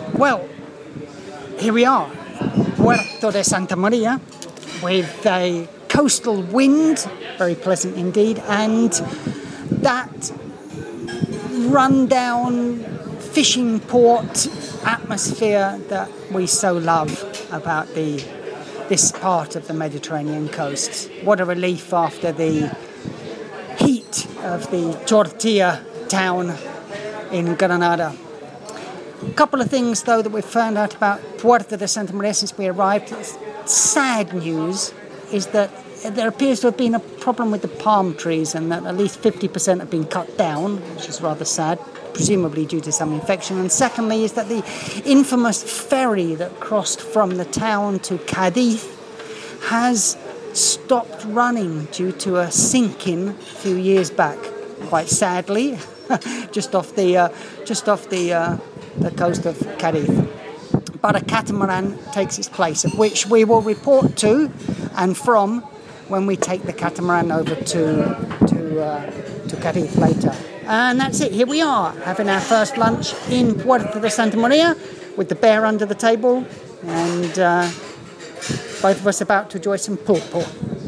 Well, here we are, Puerto de Santa Maria, with a coastal wind, very pleasant indeed, and that run-down fishing port atmosphere that we so love about this part of the Mediterranean coast. What a relief after the heat of the tortilla town in Granada. A couple of things, though, that we've found out about Puerto de Santa Maria since we arrived. Sad news is that there appears to have been a problem with the palm trees and that at least 50% have been cut down, which is rather sad, presumably due to some infection. And secondly is that the infamous ferry that crossed from the town to Cadiz has stopped running due to a sinking a few years back, quite sadly, just off the coast of Cadiz. But a catamaran takes its place, of which we will report to and from when we take the catamaran over to Cadiz later. And that's it. Here we are, having our first lunch in Puerto de Santa Maria with the bear under the table and both of us about to enjoy some pulpo.